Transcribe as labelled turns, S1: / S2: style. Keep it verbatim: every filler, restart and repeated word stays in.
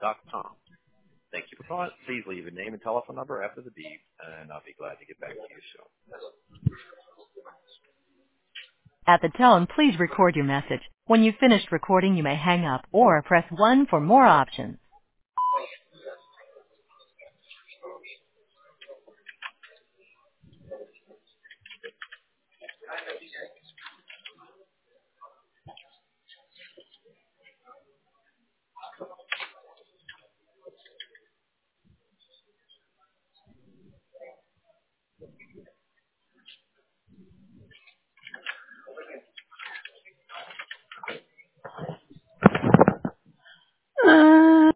S1: dot com. Thank you for calling. Please leave your name and telephone number after the beep, and I'll be glad to get back to you soon.
S2: At the tone, please record your message. When you've finished recording, you may hang up or press one for more options.